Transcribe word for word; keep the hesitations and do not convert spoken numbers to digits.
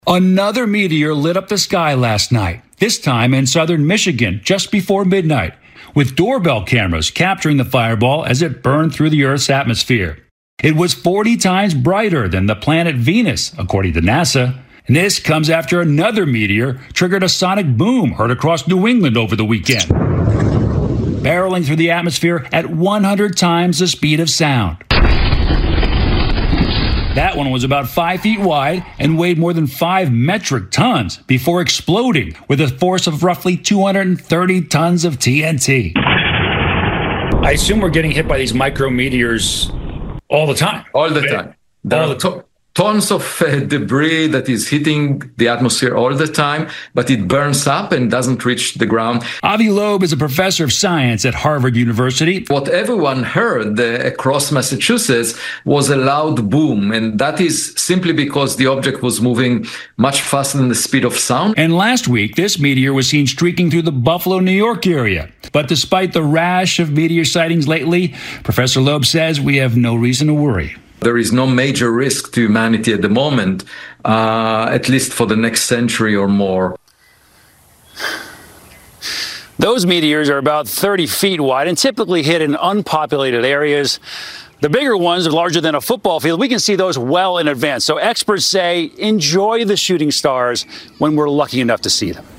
Another meteor lit up the sky last night, this time in southern Michigan, just before midnight, with doorbell cameras capturing the fireball as it burned through the Earth's atmosphere. It was forty times brighter than the planet Venus, according to NASA. And this comes after another meteor triggered a sonic boom heard across New England over the weekend, barreling through the atmosphere at one hundred times the speed of sound. That one was about five feet wide and weighed more than five metric tons before exploding with a force of roughly two hundred thirty tons of T N T. I assume we're getting hit by these micrometeors all the time. All the time. There all are the time. tons of uh, debris that is hitting the atmosphere all the time, but it burns up and doesn't reach the ground. Avi Loeb is a professor of science at Harvard University. What everyone heard uh, across Massachusetts was a loud boom, and that is simply because the object was moving much faster than the speed of sound. And last week, this meteor was seen streaking through the Buffalo, New York area. But despite the rash of meteor sightings lately, Professor Loeb says we have no reason to worry. There is no major risk to humanity at the moment, uh, at least for the next century or more. Those meteors are about thirty feet wide and typically hit in unpopulated areas. The bigger ones are larger than a football field. We can see those well in advance. So experts say enjoy the shooting stars when we're lucky enough to see them.